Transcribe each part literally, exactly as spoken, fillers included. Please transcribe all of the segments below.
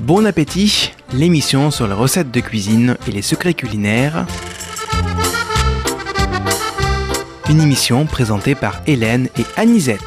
Bon appétit, l'émission sur les recettes de cuisine et les secrets culinaires. Une émission présentée par Hélène et Anisette.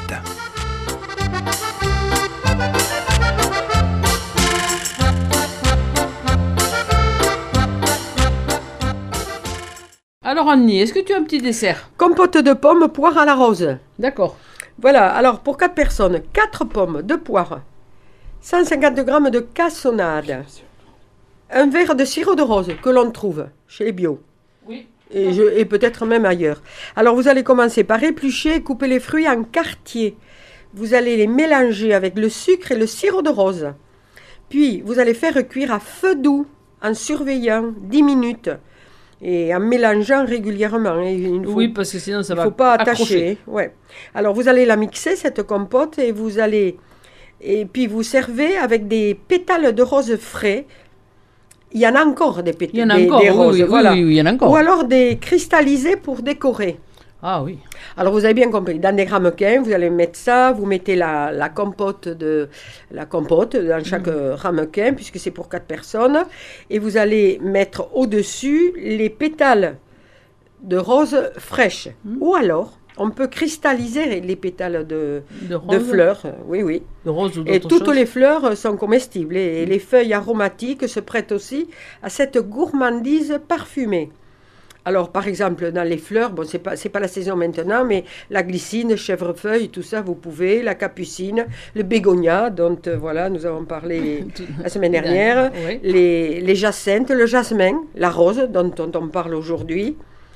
Alors Annie, est-ce que tu as un petit dessert? Compote de pommes, poire à la rose. D'accord. Voilà, alors pour quatre personnes, quatre pommes, deux poires, cent cinquante grammes de cassonade, un verre de sirop de rose que l'on trouve chez les bio. Oui. Et, je, et peut-être même ailleurs. Alors vous allez commencer par éplucher et couper les fruits en quartiers. Vous allez les mélanger avec le sucre et le sirop de rose. Puis vous allez faire cuire à feu doux en surveillant dix minutes. Et en mélangeant régulièrement. Il faut, oui, parce que sinon ça va Il ne faut pas accrocher. attacher. Ouais. Alors vous allez la mixer, cette compote, et vous allez... Et puis vous servez avec des pétales de rose frais. Il y en a encore des pétales. Il y en a des, encore, des oui, roses, oui, voilà. oui, oui, il y en a encore. Ou alors des cristallisés pour décorer. Ah oui. Alors vous avez bien compris, dans des ramequins, vous allez mettre ça, vous mettez la, la compote de la compote dans chaque mmh. ramequin, puisque c'est pour quatre personnes, et vous allez mettre au-dessus les pétales de rose fraîches. Mmh. Ou alors, on peut cristalliser les pétales de, de, de fleurs, oui, oui. De rose ou et toutes choses. les fleurs sont comestibles, et, et les feuilles aromatiques se prêtent aussi à cette gourmandise parfumée. Alors, par exemple, dans les fleurs, bon, c'est pas, c'est pas la saison maintenant, mais la glycine, chèvrefeuille, tout ça, vous pouvez, la capucine, le bégonia, dont, euh, voilà, nous avons parlé la semaine dernière, oui. les, les jacinthes, le jasmin, la rose, dont, dont on parle aujourd'hui,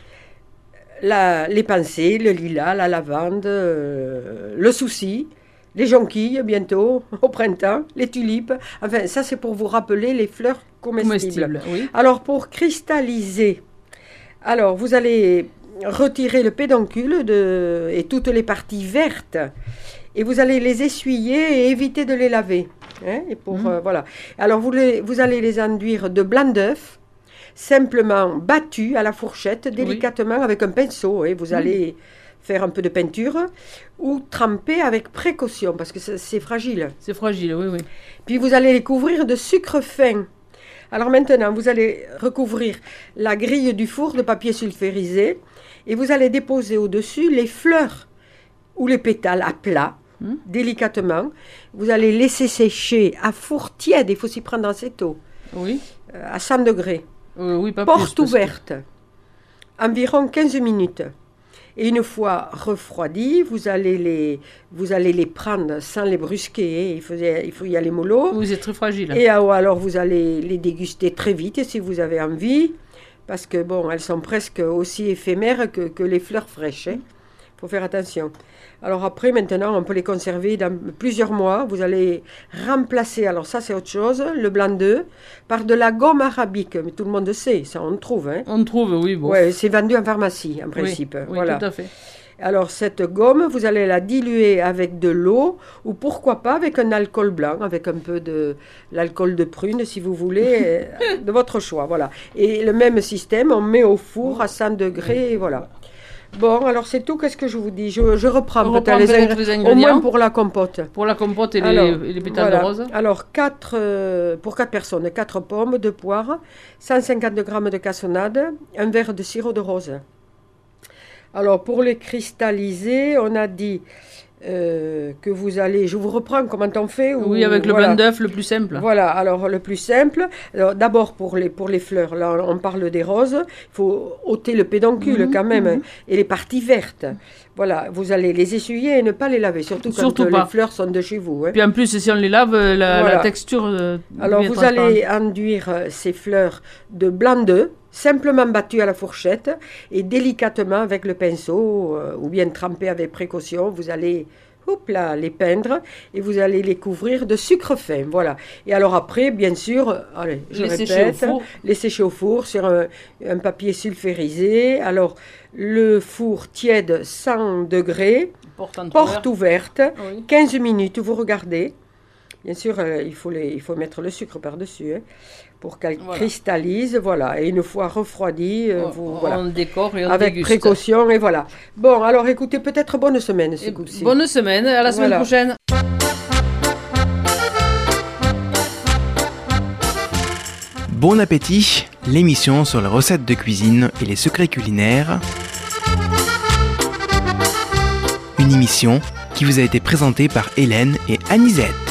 la, les pensées, le lilas, la lavande, euh, le souci, les jonquilles, bientôt, au printemps, les tulipes, enfin, ça, c'est pour vous rappeler les fleurs comestibles. comestibles oui. Alors, pour cristalliser... Alors, vous allez retirer le pédoncule de, et toutes les parties vertes et vous allez les essuyer et éviter de les laver. Hein, et pour, mmh. euh, voilà. Alors, vous, les, vous allez les enduire de blanc d'œuf, simplement battu à la fourchette, délicatement oui. avec un pinceau. Et vous mmh. allez faire un peu de peinture ou tremper avec précaution parce que c'est, c'est fragile. C'est fragile, oui, oui. Puis, vous allez les couvrir de sucre fin. Alors maintenant, vous allez recouvrir la grille du four de papier sulfurisé et vous allez déposer au-dessus les fleurs ou les pétales à plat, mmh. délicatement. Vous allez laisser sécher à four tiède, il faut s'y prendre assez tôt, oui. euh, à cent degrés. Euh, oui, pas Porte plus, ouverte, que... environ quinze minutes. Et une fois refroidis, vous allez les, vous allez les prendre sans les brusquer. Il faut, il faut y aller mollo. Vous êtes très fragile. Et alors, vous allez les déguster très vite si vous avez envie. Parce que, bon, elles sont presque aussi éphémères que, que les fleurs fraîches. Il hein. faut faire attention. Alors après, maintenant, on peut les conserver dans plusieurs mois. Vous allez remplacer, alors ça c'est autre chose, le blanc d'œuf, par de la gomme arabique. Mais tout le monde sait, ça on trouve. Hein. On trouve, oui. Bon. Ouais, c'est vendu en pharmacie, en principe. Oui, oui voilà. tout à fait. Alors cette gomme, vous allez la diluer avec de l'eau, ou pourquoi pas avec un alcool blanc, avec un peu de l'alcool de prune, si vous voulez, de votre choix. Voilà. Et le même système, on met au four à cent degrés, et voilà. Bon, alors c'est tout, qu'est-ce que je vous dis? Je, je reprends On peut-être les, ingr- les ingrédients. Au moins pour la compote. Pour la compote et, alors, les, et les pétales voilà. de rose. Alors, quatre, euh, pour quatre personnes, quatre pommes, deux poires, cent cinquante grammes de cassonade, un verre de sirop de rose. Alors, pour les cristalliser, on a dit euh, que vous allez... Je vous reprends comment on fait ou, oui, avec le voilà. blanc d'œuf, le plus simple. Voilà, alors le plus simple. Alors, d'abord, pour les, pour les fleurs, là, on parle des roses. Il faut ôter le pédoncule mmh, quand même, mmh. et les parties vertes. Voilà, vous allez les essuyer et ne pas les laver, surtout quand surtout les fleurs sont de chez vous. Hein. Puis en plus, si on les lave, la, voilà. la texture... Euh, alors, vous allez enduire ces fleurs de blanc d'œuf, simplement battu à la fourchette et délicatement avec le pinceau euh, ou bien trempé avec précaution, vous allez hop là, les peindre et vous allez les couvrir de sucre fin, voilà. Et alors après, bien sûr, allez, je les répète, sécher au four. les sécher au four sur un, un papier sulfurisé. Alors, le four tiède cent degrés, porte, porte ouverte, oui. quinze minutes, vous regardez. Bien sûr, euh, il, faut les, il faut mettre le sucre par-dessus, hein, pour qu'elle voilà. cristallise, voilà. Et une fois refroidie, euh, on, vous, on voilà. décore et on avec déguste. précaution, et voilà. Bon, alors écoutez, peut-être bonne semaine ce coup-ci. Bonne semaine, à la semaine voilà. prochaine. Bon appétit, l'émission sur les recettes de cuisine et les secrets culinaires. Une émission qui vous a été présentée par Hélène et Anisette.